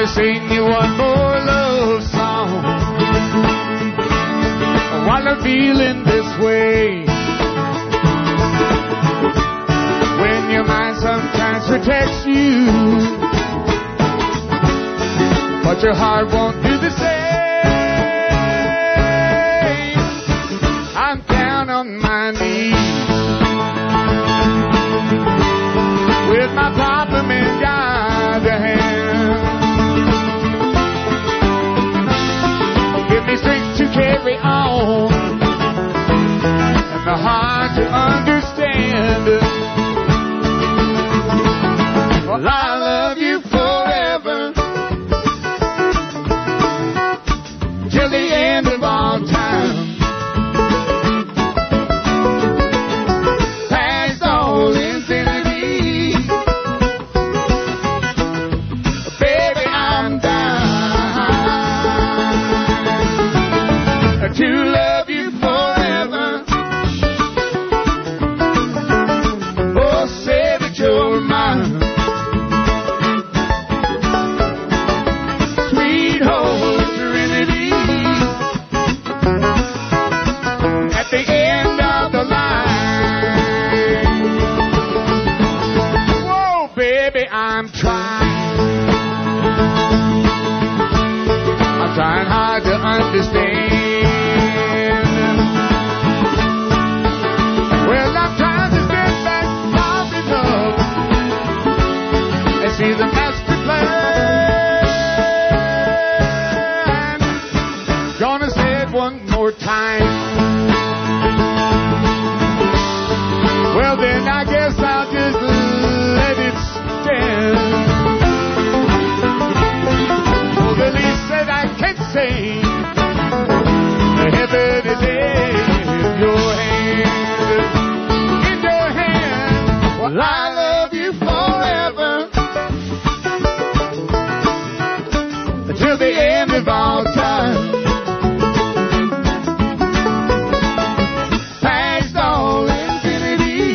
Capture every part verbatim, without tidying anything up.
sing you one more love song while I'm feeling this way. When your mind sometimes protects you, but your heart won't do the same. I'm down on my knees with my problem in God's hand. Give me strength to carry on and the heart to understand. Well, I love you forever till the end of all time. Past all infinity, baby, I'm down to love you forever. Oh, say that you're mine. Sweet Holy Trinity, at the end of the line. Whoa, baby, I'm trying. I'm trying hard to understand. Well, I'm trying to get back far enough and see the master plan. Gonna say it one more time. Well, then I guess I'll just let it stand. Oh, the least that I can say, the heaven is in your hand, in your hand. Well, I love you forever until the end of all time. Past all infinity,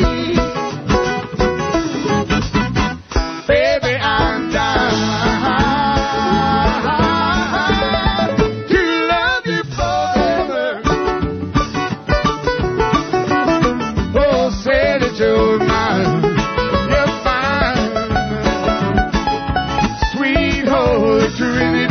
baby, I'm down to love you forever. Oh, say that you're mine, you're mine. Sweet Holy Trinity.